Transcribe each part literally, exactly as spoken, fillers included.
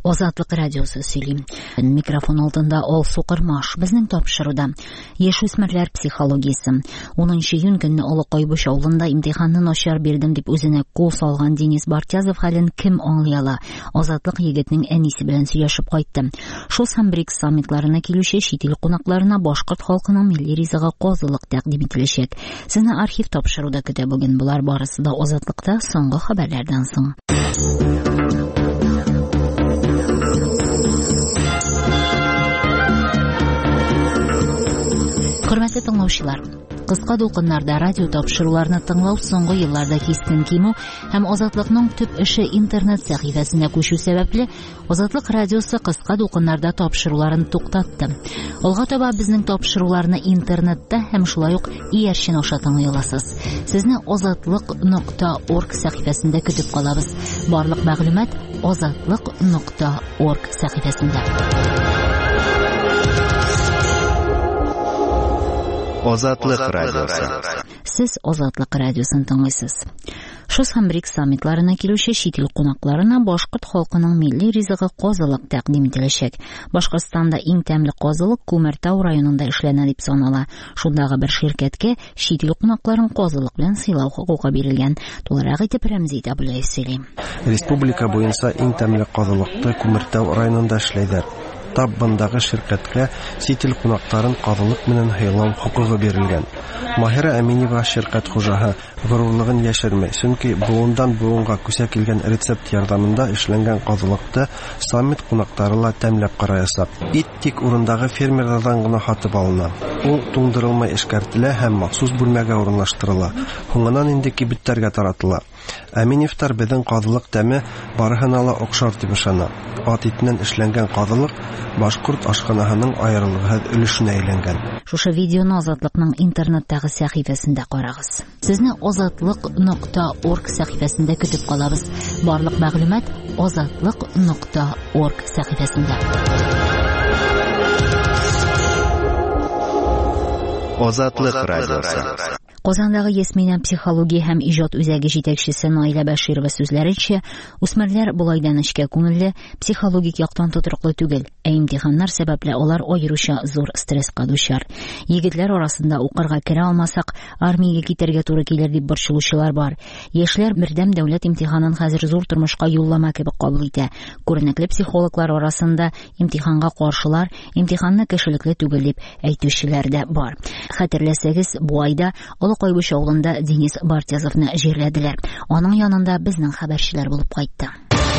Азатлык радиосы сөйлим. Микрофон алдында Ал Сукырмаш. Безнең тапшыруда яшүсмерләр психологиясе. унынчы июнь көнне Олы Кайбыш авылында имтиханны начар бирдем дип үзенә кул салган Денис Бартязов хәлен кем аңлый ала? Азатлык егетнең әнисе белән сөйләшеп кайтты. Шул һәм БРИКС саммитларына килүче чит ил кунакларына башкорт халкының милли ризыгы казылык тәкъдим ителәчәк. Сезне архив тапшыруда көтә бүген. Булар барысы да Азатлыкта соңгы хәбәрләрдән соң. Хөрмәтле тыңлаучылар, кыска дулкыннарда радио тапшыруларны тыңлау соңгы елларда кискен кимү һәм Азатлыкның төп эше интернет сәхифәсенә күчү сәбәпле Азатлык радиосы кыска дулкыннарда тапшыруларын туктатты. Алга таба безнең тапшыруларны интернетта һәм шулай ук иярчен аша тыңлый аласыз. Сезне азатлык нокта орг сәхифәсендә көтеп калабыз. Барлык мәгълүмат азатлык нокта орг сәхифәсендә. Азатлык радиосы. Сез Азатлык радиосын тыңлыйсыз. Шус һәм БРИКС саммитларына килүче чит ил кунакларына башкорт халкының милли ризыгы казылык тәкъдим ителәчәк. Башкортстанда иң тәмле казылык Күмертау районында эшләнә дип санала. Шундагы бер ширкәткә чит ил кунакларын казылык белән сыйлау хокукы бирелгән. Тулырак итеп Рәмзи Табулаев сөйли. Республика буенча иң тәмле казылыкты Күмертау районында эшләйдер. Тап бындагы ширкәткә чит ил кунакларын казылык менән һыйлау хокукы бирелгән. Маһира Әминева ширкәт хуҗаһы горурлыгын яшермәй, чөнки буындан буынга күсә килгән рецепт ярдәмендә эшләнгән казылыкты саммит кунаклары ла тәмләп караясак. Ит тик урындагы фермерлардан гына хатып алына. Ул туңдырылмай эшкәртелә һәм махсус бүлмәгә урынлаштырыла. Һуңыннан инде кибеттәргә таратыла. Әминевтар безнең казылык тәме барыһына ла охшар дип ышана. Ат итеннән эшләнгән казылык башкорт ашханаһының аерылыгы өлешенә әйләнгән. Шушы видеоны Азатлыкның интернеттагы сәхифәсендә карагыз. Сезне азатлык нокта орг сәхифәсендә көтеп калабыз. Барлык мәгълүмат азатлык нокта орг сәхифәсендә. Азатлык радиосы. Казандагы Ясмина психология һәм иҗат үзәге җитәкчесе Наилә Бәширова сүзләренчә, үсмерләр булайдан эшкә күңелле, психологик яктан тотрыклы түгел, ә имтиханнар сәбәпле алар аеруча зур стресска дучар. Егетләр арасында укырга керә алмасак, армиягә китәргә туры килер дип борчылучылар бар. Яшьләр бердәм дәүләт имтиханын хәзер зур тормышка юллама кебек кабул итә. Күренекле психологлар арасында имтиханга каршылар, имтиханны кешелекле түгел дип әйтүчеләр дә бар. Хәтерләсәгез, бу айда Олы Кайбыш авылында Денис Бартязовны җирләделәр. Аның янында безнең хәбәрчеләр булып кайтты.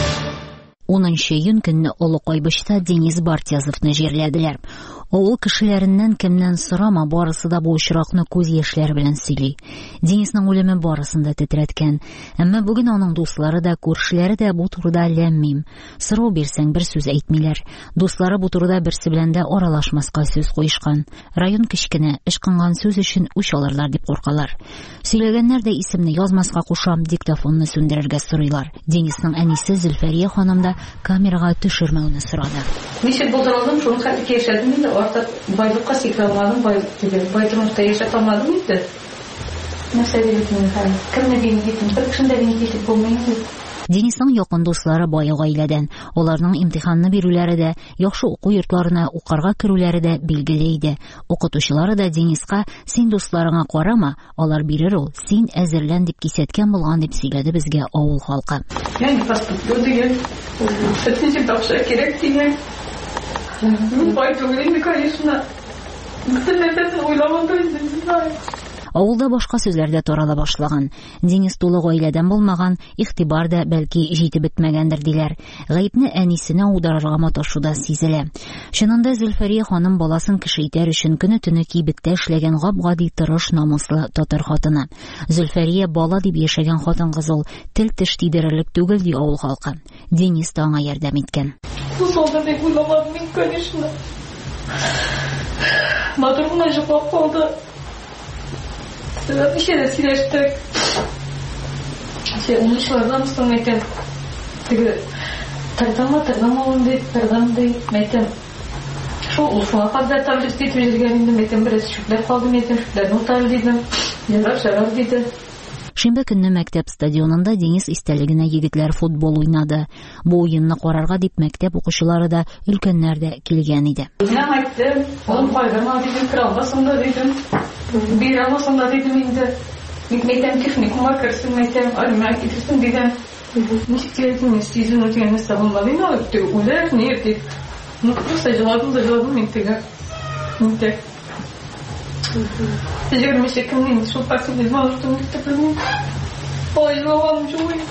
унынчы июнь көнне Олы Кайбышта Денис Бартязовны җирләделәр. Авыл кешеләреннән кемнән сорама, барысы да бу очракны күз яшьләре белән сөйли. Денисның үлеме барысын да тетрәткән. Әмма бүген аның дуслары да, күршеләре дә бу турыда ләммим. Сорау бирсәң бер сүз әйтмиләр. Дуслары бу турыда берсе белән дә аралашмаска сүз куешкан. Район кечкенә, ышкынган сүз өчен үч алырлар дип куркалар. Сөйләгәннәр дә исемне язмаска кушам, диктофонны сүндерергә сорыйлар. Денисның әнисе Зөлфәрия ханым да камерага төшермәүне сорады. Ничек булдырылдым, шуны хәтта яшәдем инде, артык байлыкка сикранмадым, байлыкта яшәп алмадым инде. Нәрсә дилетмен хәл? Кемне дилетмен? Бер кешендә дилетеп булмый инде. Денисның якын дуслары бай гаиләдән. Аларның имтиханны бирүләре дә, яхшы уку йортларына укырга керүләре дә билгеле иде. Укытучылары да Дениска "Син дусларыңа карама, алар бирер ул, син әзерлән" дип кисәткән булган дип сөйләде безгә авыл халкы. Яни паспорт дигән, сертификат тапшырып кирәк дигән. Мин бай түгел инде, конечно. Бөтен нәрсәне уйламадым инде. Авылда башка сүзләр дә тарала башлаган. Денис тулы гаиләдән булмаган, игътибар да бәлки җитеп бетмәгәндер диләр. Гаепне әнисенә аударырга маташуда сизелә. Чынында Зөлфәрия ханым баласын кеше итәр өчен көне-төне кибеттә эшләгән гап-гади тырыш, намуслы татар хатыны. Зөлфәрия бала дип яшәгән хатын-кыз ул, тел теш тидерерлек түгел ди авыл халкы. Денис та аңа ярдәм иткән. Бу солда дип уйламадым мин, конечно. Матурына җыпап калды. Bir şeyler sileştik. Şey, onuşlardan sonra meytem. Tırdama tırdama olun deyip, tırdam deyip, meytem. Şu ulusuğa kadar tabi isteyip üzülgenimde meytem biraz şükler kaldı meytem, şüklerini utar dedim. Yarar şarar dedi. Шимбә көнне мәктәп стадионында Денис истәлегенә егетләр футбол уйнады. Бу уенны карарга дип мәктәп укучылары да, өлкәннәр дә килгән иде. Мен әйттем, ул кайгырма дидем, кралга сонда дидем. Бирама сонда дидем инде. Мин мәктәп техникумга керсен, мәктәп армия китсен дидем. Ничектен сезон үткәнне сагынмады, но ты үләр, не дип. Ну просто җавабым да җавабым интегә. Интег. Җирмешә көннән шул партия булды, тәпәлме. Ой, җавабым җуй.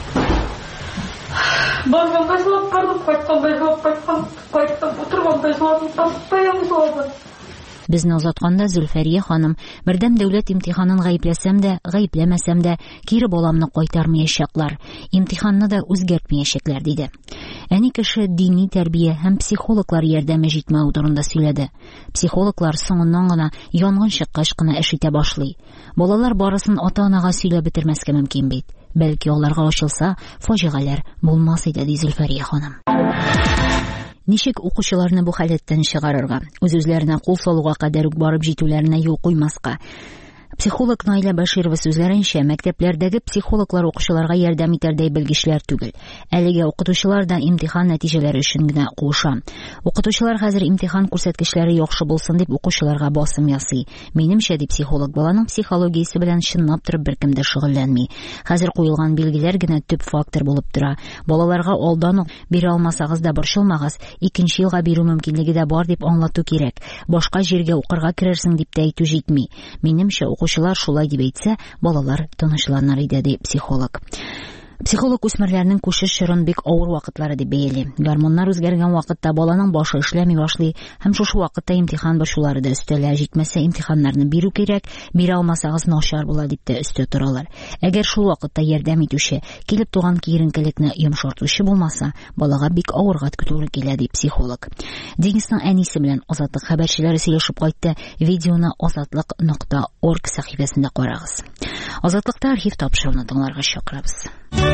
Барган базлап калып, кайткан базлап кайткан, кайткан утырган базлап таппаям җавабы. Безне озатканда Зөлфәрия ханым, бердәм дәүләт имтиханын гаепләсәм дә, гаепләмәсәм дә, кире баламны кайтармаячаклар, имтиханны да үзгәртмәячәкләр диде. Әни кеше дини тәрбия һәм психологлар ярдәме җитмәү турында сөйләде. Психологлар соңыннан гына янгын чыккач кына эш итә башлый. Балалар барысын ата-анага сөйләп бетермәскә мөмкин бит. Бәлки аларга ачылса, фаҗигаләр булмас иде, ди Зөлфәрия ханым. Ничек укучыларны бу хәлеттән чыгарырга, үз-үзләренә кул салуга кадәр үк барып җитүләренә юл куймаска? Психолог Наилә Баширова сүзләренчә, мәктәпләрдәге психологлар укучыларга ярдәм итәрдәй белгечләр түгел. Әлегә укытучылар да имтихан нәтиҗәләре өчен генә куыша. Укытучылар хәзер имтихан күрсәткечләре яхшы булсын дип укучыларга басым ясый. Минемчә, дип психолог, баланың психологиясе белән чынлап торып беркем дә шөгыльләнми. Хәзер куелган билгеләр генә төп фактор булып тора. Балаларга алдан ук бирә алмасагыз да борчылмагыз, икенче елга бирү мөмкинлеге дә бар дип аңлату кирәк. Башка җиргә укырга керерсең дип тә әйтү җитми. Минемчә, укучылар шулай дип әйтсә, балалар тынычланыр иде, ди психолог. Психолог үсмерләрнең күчеш чорын бик авыр вакытлары дип бәяли. Гормоннар үзгәргән вакытта баланың башы эшләми башлый, һәм шушы вакытта имтихан борчулары да өстәлә, җитмәсә имтиханнарны бирү кирәк, бирә алмасагыз начар була дип тә өстә торалар. Әгәр шул вакытта ярдәм итүче, килеп туган киеренкелекне йомшартучы булмаса, балага бик авырга көтүләр килә, ди психолог. Денисның әнисе белән Азатлык хәбәрчеләре сөйләшеп кайтты. Видеоны азатлык нокта орг сәхифәсендә карагыз. Азатлыкта архив тапшыруны тыңларга чакырабыз.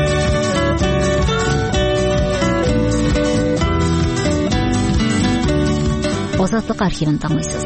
Азатлык архивын тыңлыйсыз.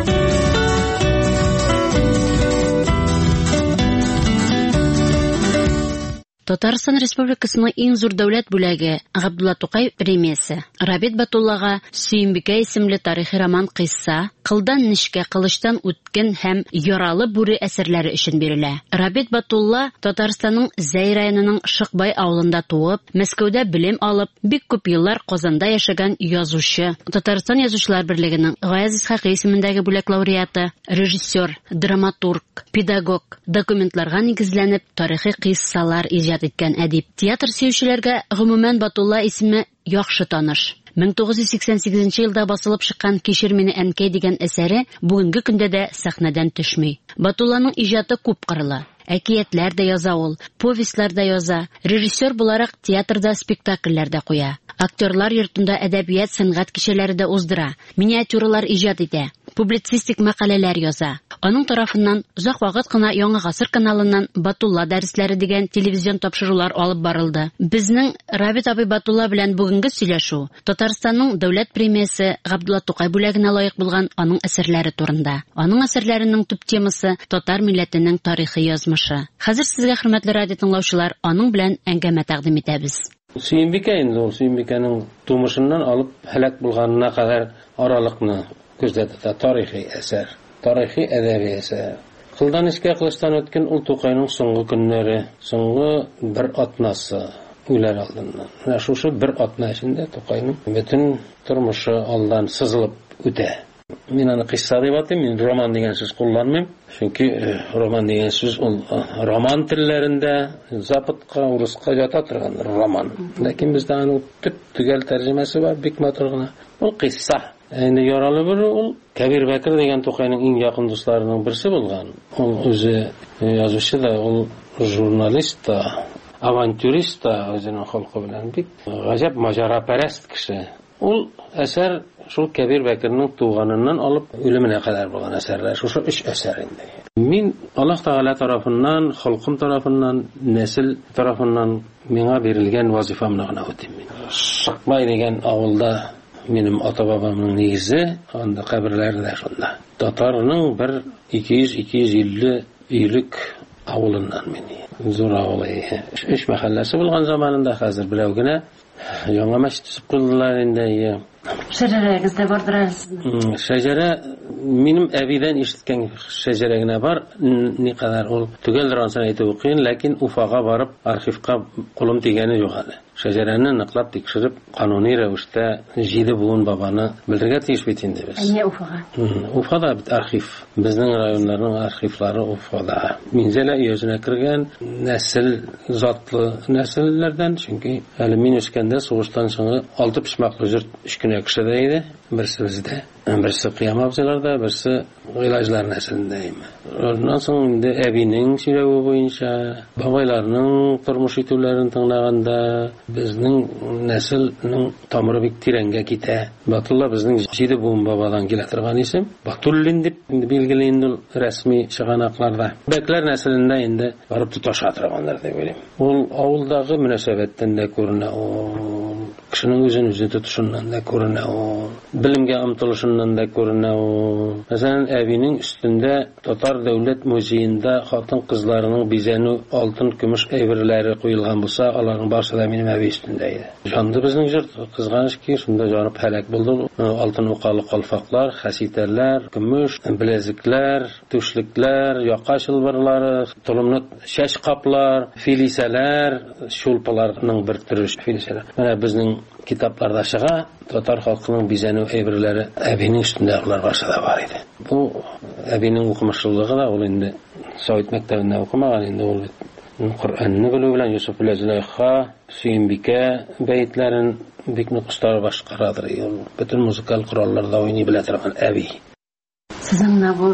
Татарстан Республикасының иң зур дәүләт бүләге Габдулла Тукай премиясе. Рабит Батуллага Сөембикә исемле тарихи роман кыйсса, Кылдан нишкә кылычтан үткен һәм Яралы бүре әсәрләре өчен бирелә. Рабит Батулла Татарстанның Зәй районының Шыкбай авылында туып, Мәскәүдә белем алып, бик күп еллар Казанда яшәгән язучы. Татарстан Язучылар берлегенең Гаяз Исхакый исемендәге бүләк лауреаты, режиссер, драматург, педагог, документларга нигезләнеп тарихи кыйссалар иҗат иткән әдип. Театр сөючеләргә гомумән Батулла исеме яхшы таныш. мең тугыз йөз сиксән сигезенче елда басылып чыккан Кичер мине әнкәй дигән әсәре бүгенге көндә дә сәхнәдән төшми. Батулланың иҗаты күп кырлы. Әкиятләр дә яза ул, повестлар да яза, режиссер буларак театрда спектакльләр дә куя. Актерлар йортында әдәбият, сәнгать кичәләре дә уздыра, миниатюралар иҗат итә, публицистик мәкаләләр яза. Аның тарафыннан озак вакыт кына Яңа гасыр каналыннан Батулла дәресләре дигән телевизион тапшырулар алып барылды. Безнең Рабит абый Батулла белән бүгенге сөйләшү Татарстанның дәүләт премиясе Габдулла Тукай бүләгенә лаек булган аның әсәрләре турында. Аның әсәрләренең төп темасы татар милләтенең тарихи язмышы. Хәзер сезгә, хөрмәтле радио тыңлаучылар, аның белән әңгәмә тәкъдим итәбез. Сөембикә инде ул Сөембикәнең тумышыннан алып һәлак булганына кадәр аралыкны күзәтә тарихи әсәр. Тарихи әдәби әсәр. Кылдан нишкә кылычтан үткен ул Тукайның соңгы көннәре, соңгы бер атнасы үләр алдыннан. Менә шушы бер атна эчендә Тукайның бөтен тормышы алдан сызылып үтә. Мин аны кыйсса дип атыйм, мин роман дигән сүз кулланмыйм. Чөнки роман дигән сүз ул роман телләрендә западка, урыска ята торган роман. Ләкин бездә аның төп төгәл тәрҗемәсе бар, бик матур гына. Ул кыйсса. Инде Яралы бүре ул Кәбир Бәкер дигән Тукайның иң якын дусларының берсе булган. Ул үзе язучы да, ул журналист та, авантюрист та, үзенең халкы белән бик гаҗәп маҗарапәрәст кеше. Ул әсәр шул Кәбир Бәкернең туганыннан алып үлеменә кадәр булган әсәрләр, шушы өч әсәр инде. Мин Аллаһ Тәгалә тарафыннан, халкым тарафыннан, нәсел тарафыннан миңа бирелгән вазифамны гына үтим мин. Шыкбай дигән авылда минем ата-бабамның нигезе, анда каберләре дә шунда. Татарның бер ике йөз - ике йөз илле өйлек авылыннан мин. Зур авыл. Өч мәхәлләсе булган заманында хәзер берәү генә яңа мәчет төзеп куйдылар инде. Шәҗәрәгездә бардыр әле. Шәҗәрә минем әбидән ишеткән шәҗәрә генә бар. Никадәр ул түгелдер ансын әйтеп укыйм, ләкин Уфага барып архивка кулым тигәне юк әле. Шәҗәрәне ныклап тикшереп, кануни рәвештә җиде буын бабаны белергә тиеш бит инде без. Әйе, Уфага. Уфада бит архив. Безнең районнарның архивлары Уфада. Минзәлә өйәсенә кергән нәсел затлы нәселләрдән, чөнки әле мин үскәндә сугыштан соң алты пишмаклы җырт өч кенә кешедә иде. Берсе бездә, берсе Кыям абзыйларда, берсе Гыйлаҗлар нәселендә име. Оннан соң инде әбинең сөйләве буенча, бабайларның тормыш итүләрен тыңлаганда, безнең нәселнең тамыры бик тирәнгә китә. Батулла безнең җиде буын бабадан килә торган исем. Батуллин дип билгеле инде рәсми чыганакларда. Бәкләр нәселендә инде барып тоташа торганнар дип уйлыйм. Ул авылдагы мөнәсәбәттән дә күренә, ул кешенең үзен үзе тотышыннан да күренә, ул белемгә омтылышыннан да күренә. Ул мәсәлән, әбинең өстендә Татар дәүләт музеенда хатын-кызларның бизәнү алтын, көмеш әйберләре куелган булса, аларның барысы да минем әби өстендә иде. Җанды безнең җырт, кызганыч ки, шунда җанып һәлак булды. Алтын укалы калфаклар, хәситәләр, көмеш беләзекләр, түшлекләр, яка чылбырлары, толымлы чәч каплар, филисәләр, шулпаларның бер төреш филисәләр. Менә безнең китапларда чыга, татар халкының бизәнү әйберләре әбинең өстендәгеләр барса да бар иде. Бу әбинең укымышлыгы да, ул инде Совет мәктәбендә укымаган, инде ул Коръәнне белү белән Юсуф Зөләйха, Сөембикә бәйтләрен бик нык остары башкарадыр. Ул бөтен музыкаль коралларда уйный белә торган әби. Сезнең бу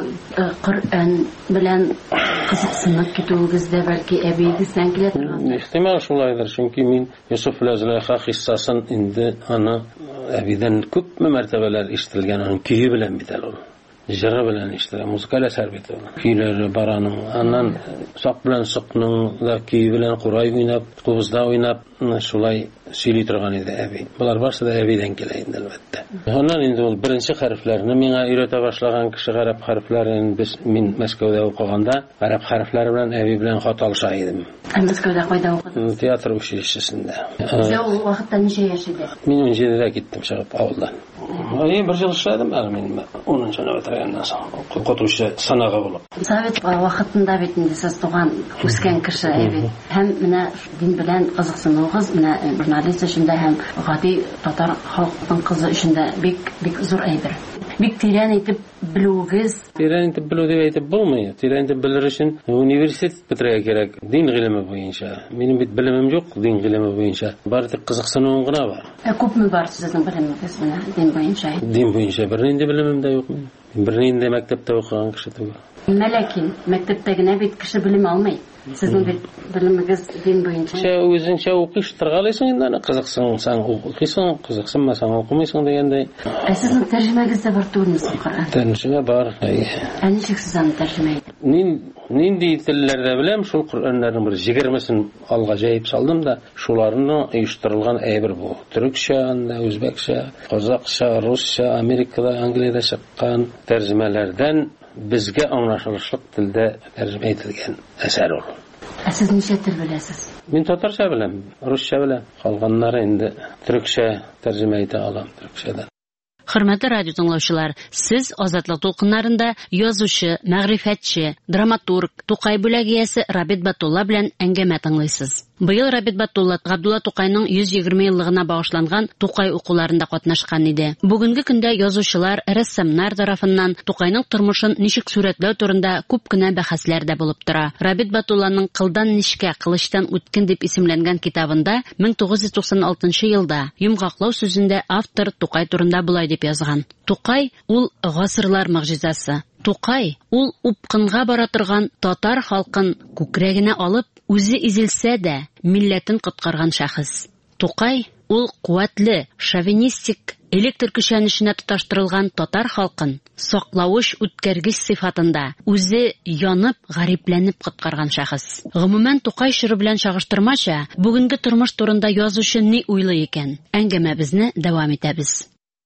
Коръән белән кызыксынып китүегездә бәлки әбигездән килә торган. Ихтимал шулайдыр, чөнки мин Юсуф Зөләйха кыссасын инде аны әбидән күпме мәртәбәләр ишетелгән, аның көе белән бит ул. Җыры белән ишетелә, музыкаль әсәр бит ул. Көйләре бараның, аннан сак белән сыкның да көе белән Курай уйнап, кубызда уйнап, шулай сөйли торган иде әби. Булар барсы да әбидән килә инде әлбәттә. Аннан инде ул беренче хәрефләрне миңа өйрәтә башлаган кеше гарәп хәрефләрен без мин Мәскәүдә укыганда, гарәп хәрефләре белән әби белән хат алыша идем. Мәскәүдә кайда укыдың? Театр училищесендә. Сез ул вакытта ничә яшь идегез? Мин унҗидедә киттем чыгып авылдан. Ай, бер ел эшләдем әле мин унынчы бетергәннән соң. Укытучы санага булып. Совет вакытында бит инде сез туган, үскән кеше әби. Һәм менә дин белән кызыксынуыгыз, менә журналист эшендә һәм гади татар халкының кызы эшендә бик бик зур әйбер. Бик тирән итеп белүегез. Тирән итеп белү дип әйтеп булмый. Тирән итеп белер өчен университет бетерергә кирәк. Дин гыйлеме буенча. Минем бит белемем юк дин гыйлеме буенча. Бары тик кызыксынуым гына бар. Ә күпме бар сезнең белемегез менә дин буенча? Дин буенча бернинди белемем дә юк. Бернинди мәктәптә укыган кеше түгел. Ләкин мәктәптә генә бит кеше белем алмый. Сезнең бит белемегез дин буенча. Шә үзеңчә укыш торгалыйсың инде, аны кызыксынсаң укыйсың, кызыксынмасаң укымыйсың дигәндәй. Ә сезнең тәрҗемәгездә бар түгелме Коръән? Тәрҗемә бар. Ә ничек сез аны тәрҗемә иттегез? Мин нинди телләрдә беләм, шул Коръәннәрнең бер егермесен алга җәеп салдым да, шуларны оештырылган әйбер бу. Төрекчә, анда үзбәкчә, казакча, русча, Америкада, Англиядә чыккан тәрҗемәләрдән безгә аңлашылышлык телдә тәрҗемә ителгән әсәр ул. Ә сез ничә тел беләсез? Мин татарча беләм, русча беләм. Калганнары инде төрекчә тәрҗемә итә алам, төрекчәдән. Хөрмәтле радио тыңлаучылар, сез Азатлык тулкыннарында язучы, мәгърифәтче, драматург, Тукай бүләгиясе Рабит Батулла белән әңгәмә тыңлыйсыз. Быел Рабит Батулла Габдулла Тукайның йөз егерме еллыгына багышланган Тукай укуларында катнашкан иде. Бүгенге көндә язучылар, рәссамнар тарафыннан Тукайның тормышын ничек сүрәтләү турында күп кенә бәхәсләр дә булып тора. Рабит Батулланың Кылдан нишкә, кылычтан үткен дип исемләнгән китабында мең тугыз йөз туксан алтынчы елда Йомгаклау сүзендә автор Тукай турында булай дип язган. Тукай ул гасырлар мөгъҗизасы. Тукай ул упкынга бара торган татар халкын күкрәгенә алып, үзе изелсә дә милләтен коткарган шәхес. Тукай ул куәтле, шовинистик, электр көчәнешенә тоташтырылган татар халкын саклавыч үткәргеч сыйфатында үзе янып, гарипләнеп коткарган шәхес. Гомумән Тукай чоры белән чагыштырмача, бүгенге тормыш турында язучы ни уйлый икән? Әңгәмәбезне дәвам итәбез.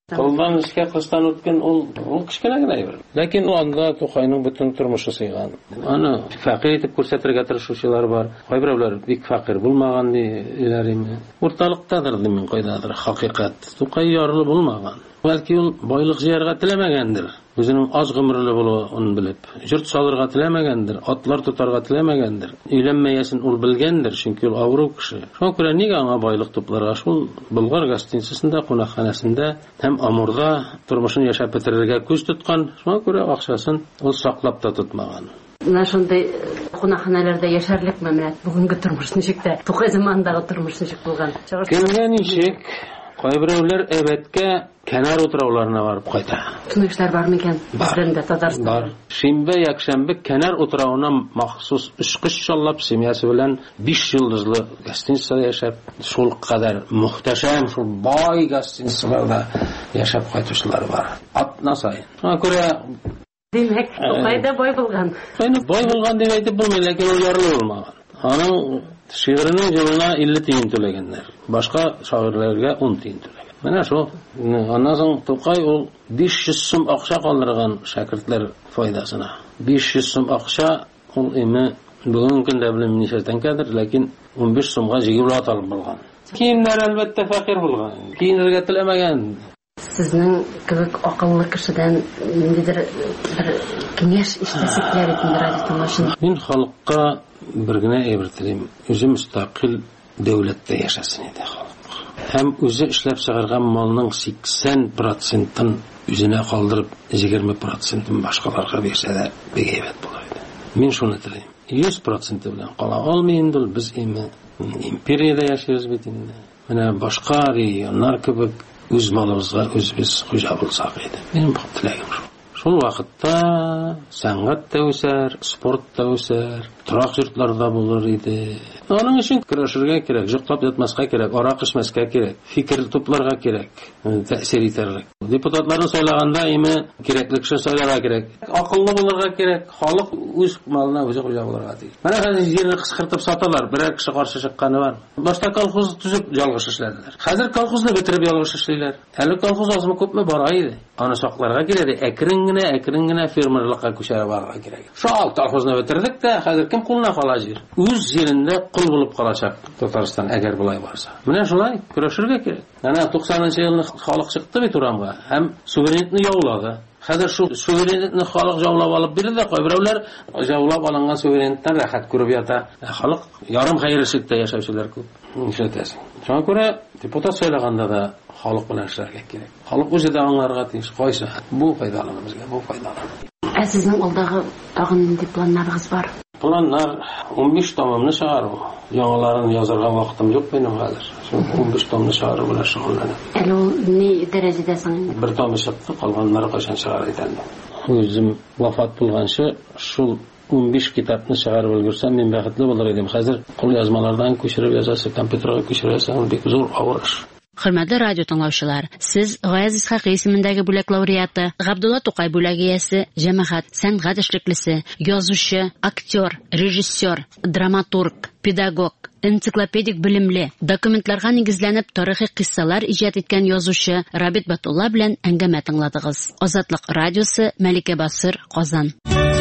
Кылдан эшкә кылыштан үткән ул ул кичкенә генә әйбер. Ләкин ул анда Тукайның бөтен тормышы сыйган. Аны фәкыйрь итеп күрсәтергә тырышучылар бар. Кайберәүләр бик фәкыйрь булмаган диләр инде. Урталыктадыр ди мин кайдадыр хакыйкать. Тукай ярлы булмаган. Бәлки ул байлык җыярга теләмәгәндер. Үзенең аз гомерле булуын белеп, җырт салырга теләмәгәндер, атлар тотарга теләмәгәндер. Өйләнмәясен ул белгәндер, чөнки ул авыру кеше. Шуңа күрә нигә аңа байлык тупларга? Шул Болгар гостиницасында, кунакханәсендә һәм Амурда тормышын яшәп бетерергә күз тоткан. Шуңа күрә акчасын ул саклап та тотмаган. Менә шундый кунакханәләрдә яшәрлек мәмәт бүгенге тормыш ничек тә, Тукай заманындагы тормыш ничек булган? Кемгә ничек? Кайберәүләр әбәткә Кәнәр утрауларына барып кайта. Тынычлар бар микән? Бездә Татарстанда. Бар. Шимбә, якшәмбе Кәнәр утрауына махсус очкыч чаллап семьясы белән биш йолдызлы гостиницада яшәп, шул кадәр мөхтәшәм, шул бай гостиницаларда яшәп кайтучылар бар. Атна сайын. Шуңа күрә Димәк, Тукайда бай булган. Кайны бай булган дип әйтеп булмый, ләкин ул ярлы булмаган. Аның шигырының җылына илле тиен түләгәннәр. Башка шагыйрьләргә ун тиен түләгән. Менә шул. Аннан соң Тукай ул биш йөз сум акча калдырган шәкертләр файдасына. биш йөз сум акча ул име бүгенге көндә белән ничә тәңкәдер, ләкин ун биш сумга җыгып аталып булган. Киемнәр әлбәттә фәкыйрь булган. Киенергә теләмәгән. Сезнең кебек акыллы кешедән ниндидер бер киңәш ишетәсез килә бит инде радио тыңлаучы. Мин халыкка бер генә әйбер телим. Үзе мустақил дәүләттә яшәсен иде халык. Һәм үзе эшләп чыгарган малның сиксән процентын үзенә калдырып, егерме процентын башкаларга бирсә дә бик әйбәт булыр иде. Мин шуны телим. йөз процент белән кала алмый инде ул, без име империядә яшәйбез бит инде. Менә башка регионнар кебек үз малыбызга үзебез хуҗа булсак иде. Минем бу теләгем шул. Шул вакытта сәнгать та үсәр, спорт та үсәр, торак йортларда булыр иде. Аның өчен көрәшергә кирәк, җыклап ятмаска кирәк, арак эчмәскә кирәк, фикер тупларга кирәк, тәэсир итәрлек. Депутатларны сайлаганда име кирәкле кеше сайларга кирәк, акыллы булырга кирәк, халык үз малына үзе хуҗа булырга тиеш. Менә хәзер җирне кыскыртып саталар, берәр кеше каршы чыкканы бар. Башта колхоз төзеп ялгыш эшләделәр. Хәзер колхозны бетереп ялгыш эшлиләр. Әле колхоз азмы күпме бара иде. Аны сакларга кирәк, әкрен генә, әкрен генә фермерлыкка күчәргә барырга кирәк. Шул колхозны бетердек тә, хәзер кем кулына кала җир? Үз җирендә кул булып калачак Татарстан, әгәр булай барса. Менә шулай көрәшергә кирәк. Әнә туксанынчы елны халык чыкты бит урамга һәм суверенитны яулады. Хәзер шул суверенитны халык яулап алып бирде, кайберәүләр яулап алынган суверениттан рәхәт күреп ята. Халык ярым хәйршелектә яшәүчеләр күп. Нишләтәсең? Шуңа күрә депутат сайлаганда да халык белән эшләргә кирәк. Халык үзе дә аңларга тиеш. Кайсы бу файдалымы безгә, бу файдалымы. Ә сезнең алдагы тагын нинди планнарыгыз бар? Планнар ун биш томны чыгару. Яңаларын язарга вакытым юк минем хәзер. Шул ун биш томны чыгару белән шөгыльләнәм. Әле ул ни дәрәҗәдә соң? Бер том чыкты, калганнары кайчан чыгар икән? Үзем вафат булганчы шул ун биш китапны чыгарып өлгерсәм, мин бәхетле булыр идем. Хәзер кул язмалардан күчереп язасы, компьютерга күчерәсәң, бик зур авыр эш. Хөрмәтле радио тыңлаучылар, сез Гаяз Исхакый исемендәге бүләк лауреаты, Габдулла Тукай бүләге иясе, җәмәгать, сәнгать эшлеклесе, язучы, актер, режиссер, драматург, педагог, энциклопедик белемле, документларга нигезләнеп тарихи кыссалар иҗат иткән язучы Рабит Батулла белән әңгәмә тыңладыгыз. Азатлык радиосы, Мәликә Басыр, Казан.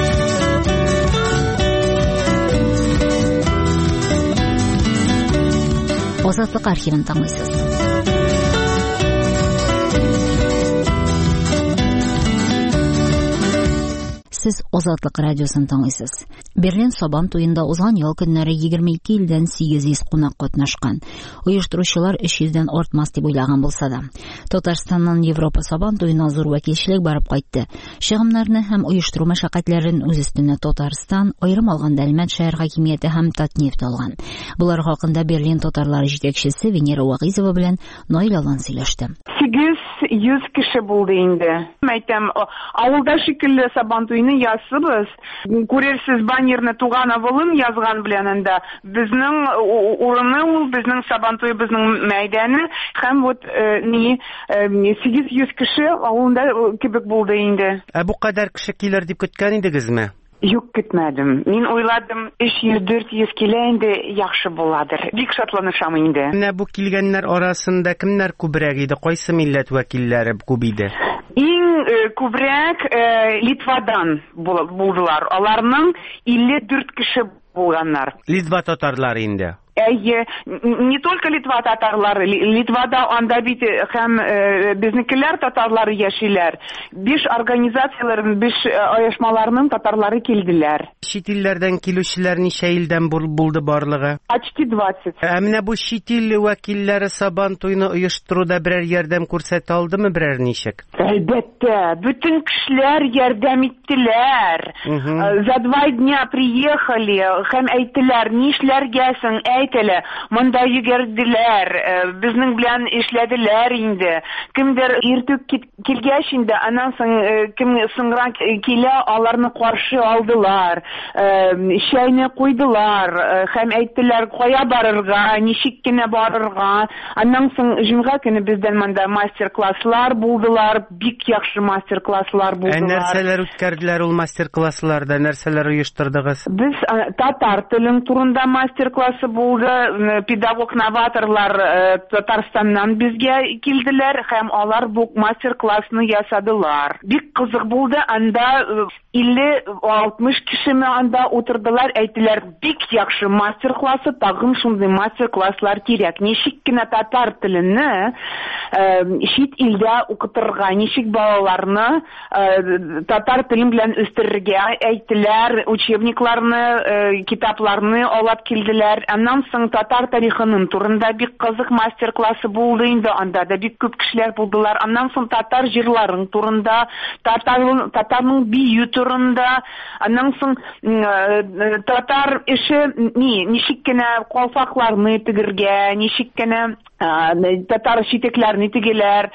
Азатлык архивын тыңлыйсыз. Сез Азатлык радиосын тыңлыйсыз. Берлин Сабан туенда узган ял көннәре егерме ике илдән сигез йөз кунак катнашкан. Оештыручылар өч йөздән артмас дип уйлаган булса да, Татарстаннан Европа Сабан туена зур вәкилчелек барып кайтты. Чыгымнарны һәм оештыру мәшәкатьләрен үз өстенә Татарстан, аерым алганда Әлмәт шәһәр хакимияте һәм Татнефть алган. Булар хакында Берлин татарлары җитәкчесе Венера Вагызова белән Наил Алан сөйләште. сигез йөз кеше булды инде. Мәйтәм, авылда шикелле Сабан туены ясыбыз. Күрерсез баннерны туган авылын язган белән анда. Безнең урыны ул, безнең Сабан туе, безнең мәйданы һәм вот ни сигез йөз кеше авылда кебек булды инде. Ә бу кадәр кеше килер дип көткән идегезме? Юк, көтмәдем. Мин уйладым, өч йөз дүрт йөз килә инде яхшы буладыр. Бик шатланышам инде. Менә бу килгәннәр арасында кемнәр күбрәк иде? Кайсы милләт вәкилләре күп иде? Иң э, күбрәк э, Литвадан булдылар. Аларның илле дүрт кеше булганнар. Литва татарлары инде. Әйе, не только Литва татарлары, Литвада анда бит һәм э, безнекеләр татарлары яшиләр. Биш организацияләрнең, биш оешмаларның татарлары килделәр. Чит илләрдән килүчеләр ничә илдән булды барлыгы? Почти двадцать. Ә менә бу чит ил вәкилләре Сабан туйны оештыруда берәр ярдәм күрсәтә алдымы, берәр ничек? Әлбәттә, bütün кешеләр ярдәм иттеләр. За два дня приехали, һәм әйттеләр, нишләргә соң әйтелә, монда йөгерделәр, безнең белән эшләделәр инде. Кемдер иртүк килгәч инде, аннан соң кем соңрак килә, аларны каршы алдылар, чәйне куйдылар, һәм әйттеләр, кая барырга, ничек кенә барырга. Аннан соң җомга көне бездән монда мастер-класслар булдылар, бик яхшы мастер-класслар булдылар. Нәрсәләр үткәрделәр ул мастер-классларда, нәрсәләр оештырдыгыз? Без татар телен турында мастер-классы булды, педагог-новаторлар Татарстаннан безгә килделәр, һәм алар бу мастер-классны ясадылар. Бик кызык булды, анда илле алтмыш кешеме анда утырдылар, әйттеләр, бик яхшы мастер-классы, тагын шундый мастер-класслар кирәк. Ничек кенә татар теленне чит илдә укытырга, ничек балаларны татар телен белән үстерергә әйттеләр, учебникларны, китапларны алып килделәр. Аннан соң татар тарихының турында бик кызык мастер-классы булды инде, анда да бик күп кешеләр булдылар. Аннан соң татар җырларын турында, татар татарның бию турында, аннан соң татар эше ни, ничек кенә калфакларны тегергә, ничек кенә татар читекләрне тегеләр,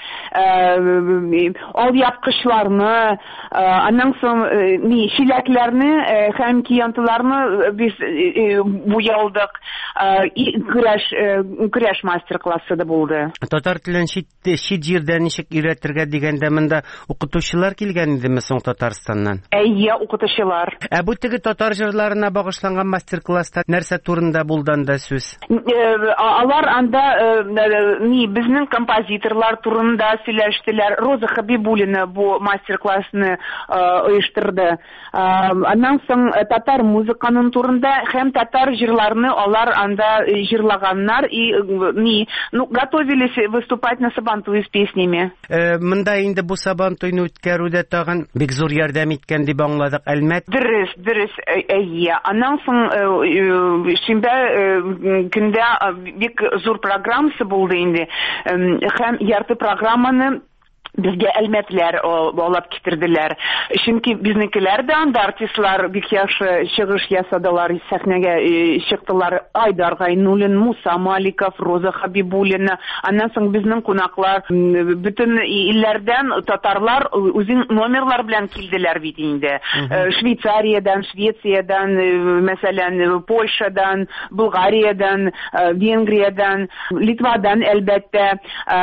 алъяпкычларны, аннан соң ни, чиләкләрне һәм киянтыларны без буялдык. Көрәш көрәш мастер-классы да булды. Татар телен чит чит җирдә ничек өйрәтергә дигәндә монда укытучылар килгән идеме соң Татарстаннан? Әйе, укытучылар. Ә бу теге татар җырларына багышланган мастер-класста нәрсә турында булды анда сүз? Алар анда ни, безнең композиторлар турында сөйләштеләр. Роза Хабибуллина бу мастер-классны оештырды. Аннан соң татар музыканың турында һәм татар җырларны алар анда җырлаганнар и ни, ну, готовились выступать на Сабантуй с песнями. Монда инде бу Сабантуйны үткәрүдә тагын бик зур ярдәм иткән дип аңладык, әлмәт. Дөрес, дөрес, әйе. Аннан соң шимбә көндә бик зур программасы булды инде. Һәм ярты программаны безгә әлмәтләр алып китерделәр. Чөнки безнекеләр дә анда артистлар бик яхшы чыгыш ясадылар, сәхнәгә чыктылар. Айдар Гайнуллин, Муса Маликов, Роза Хабибуллина. Аннан соң безнең кунаклар бүтән илләрдән татарлар үзен номерлар белән килделәр бит инде. Швейцариядән, Швециядән, мәсәлән, Польшадан, Болгариядан, Венгриядән, Литвадан әлбәттә,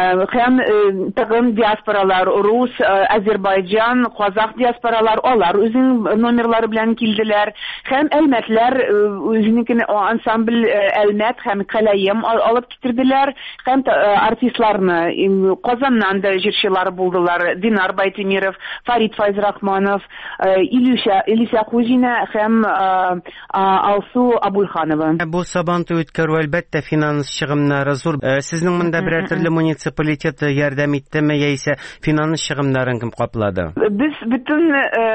һәм тагын диаспора Рус, Азербайджан, Казак диаспоралар, алар үзенең номерлары белән килделәр. Һәм әлмәтләр үзенең ансамбль әлмәт һәм калаем алып китерделәр. Һәм артистларны Казаннан да җырчылар булдылар. Динар Байтимиров, Фарид Файзрахманов, Илюша Илиса Хузина һәм Алсу Абульханова. Бу Сабантуй үткәрү әлбәттә финанс чыгымнары зур. Сезнең монда берәр төрле муниципалитет ярдәм иттеме яисә финанс чыгымнарын кем каплады? Без bütün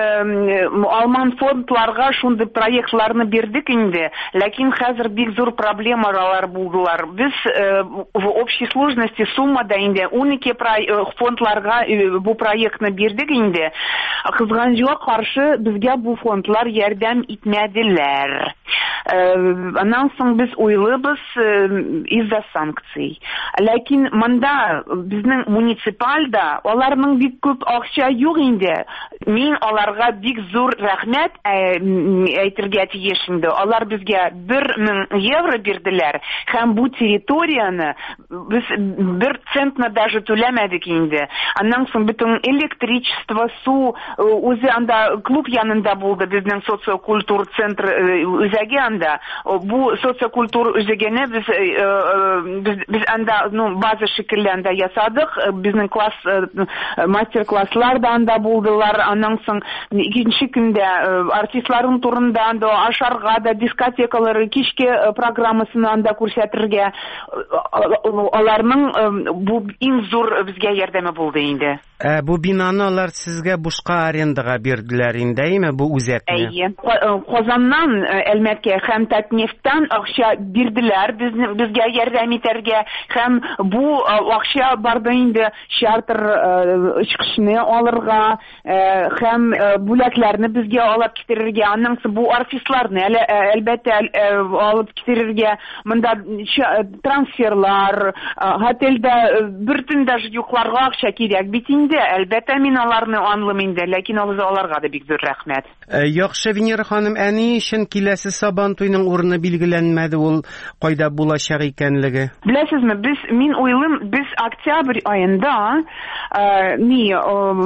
Алман фондларга шундый проектларны бирдек инде, ләкин хәзер бик зур проблемалар булдылар. Без в общей сложности суммада инде он ике фондларга бу проектны бирдек инде. Кызганчыга каршы безгә бу фондлар ярдәм итмәделәр. Аннан соң без уйлыбыз из-за санкций. Ләкин монда безнең муниципальда аларның бик күп акча юк инде. Мин аларга бик зур рәхмәт әйтергә тиеш инде. Алар безгә бер мең евро бирделәр һәм бу территорияны без бер центны даже түләмәдек инде. Аннан соң бөтен электричество, су, үзе анда клуб янында булды безнең социокультур центр үзәге анда. Бу социокультур үзәгенә без без анда ну база шикелле анда ясадык. Безнең класс мастер-класслар да анда булдылар. Аннан соң икенче көндә артистларның турында анда ашарга да дискотекалары кичке программасын анда күрсәтергә аларның бу иң зур безгә ярдәме булды инде. Ә бу бинаны алар сезгә бушка арендага бирделәр индеме бу үзәкне? Әйе. Казаннан Әлмәткә һәм Татнефтьтән акча бирделәр безгә ярдәм итәргә һәм бу акча барды инде чартер чыгышны алырга һәм бүләкләрне безгә алып китерергә. Аннан соң бу артистларны әлбәттә алып китерергә. Монда трансферлар, отельдә бертен даже юкларга акча кирәк бит инде. Әлбәттә мин аларны анлым инде, ләкин аларга да бик зур рәхмәт. Яхшы, Венера ханым, әни өчен киләсе Сабан туйның урыны билгеләнмәде, ул кайда булачак икәнлеге? Беләсезме, без мин уйлыйм, без октябрь аенда ни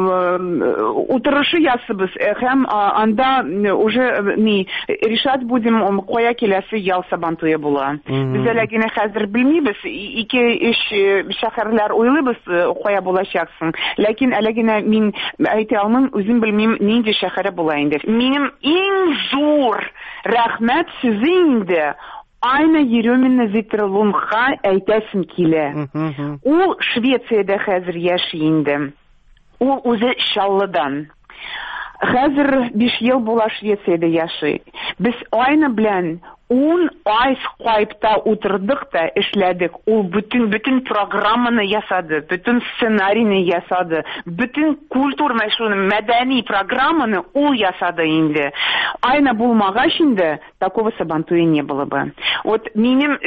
утырышы ясыбыз һәм анда уже ни решать будем кая киләсе ял Сабан туе була. Без әлегә хәзер белмибез, ике-өч шәһәрләр уйлыйбыз кая булачаксың. Ләкин әлегә мин әйтә алмыйм, үзем белмим нинди шәһәре була инде. Минем иң зур рәхмәт сүзе инде Айна Еремина Зитерлунга әйтәсем килә. Ул Швециядә хәзер яши инде. Ул үзе Чаллыдан. Хәзер биш ел була Швециядә яши. Без Айна белән ун ай Скайпта утырдык та эшләдек. Ул бүтән бүтән программаны ясады, бүтән сценарийны ясады, бүтән культур мәшгуль мәдәни программаны ул ясады инде. Айна булмагач инде такого Сабантуя не было бы. Вот минем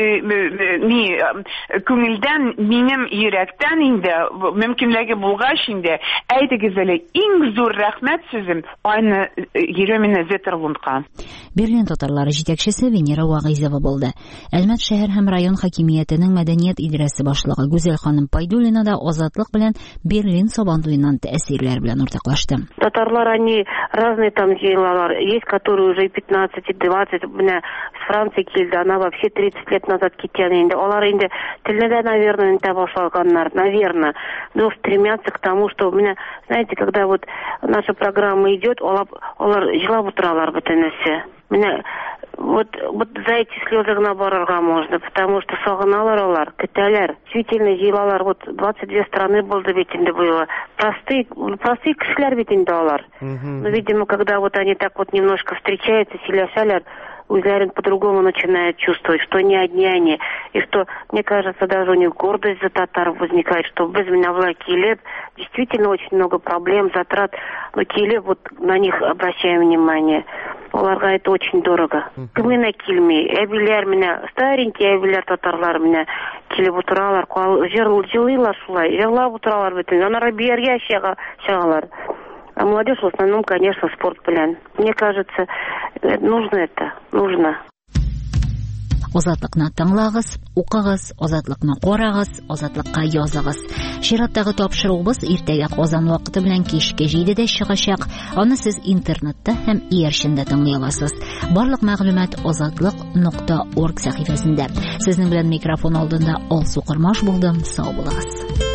ни күңелдән, минем йөрәктән инде мөмкинлеге булгач инде әйтегез әле иң зур рәхмәт сүзем Айна Еремина Зетерлундка. Берлин татарлары җитәкчесе Венера Вагыйзова булды. Әлмәт шәһәр һәм район хакимиятенең мәдәният идарәсе башлыгы Гүзәл ханым Пайдуллина да Азатлык белән Берлин Сабантуеннан тәэсирләр белән уртаклашты. Татарлар они разные там делалар. Есть которые уже пятнадцать двадцать, менә с Франции килде, она вообще тридцать лет назад киткән инде. Алар инде телне дә, наверное, инде башлаганнар, наверное. Но стремятся к тому, что менә, знаете, когда вот наша программа идет, алар җырлап утыралар бөтенесе. Менә вот вот за эти слезы гына барырга можно, потому что сагыналар алар, көтәләр. Действительно җыйлалар, вот двадцать две страны булды бит инде было. Простые, простые кешеләр бит инде алар. Но, видимо, когда вот они так вот немножко встречаются, сөйләшәләр, үзләрен по-другому начинают чувствовать, что не одни они. И что, мне кажется, даже у них гордость за татар возникает, что без меня в Киеле действительно очень много проблем, затрат. Но Киеле, вот на них обращаем внимание. Оларга это очень дорого. Кемена килми, әбиләр менә, старенькие әбиләр татарлар менә килеп утыралар, җырлыйлар шулай, җырлап утыралар бөтен. Аннары бияргә чыгалар. А молодежь в основном, конечно, спорт белән. Мне кажется, нужно это, нужно. Азатлыкны тыңлагыз, укыгыз, азатлыкны карагыз, азатлыкка языгыз. Чираттагы тапшыруыбыз иртәгә Казан вакыты белән кичке җидедә чыгачак. Аны сез интернетта һәм иярчендә тыңлый аласыз. Барлык мәгълүмат азатлык нокта орг сәхифәсендә. Сезнең белән микрофон алдында Алсу Кырмаш булдым. Сау булыгыз.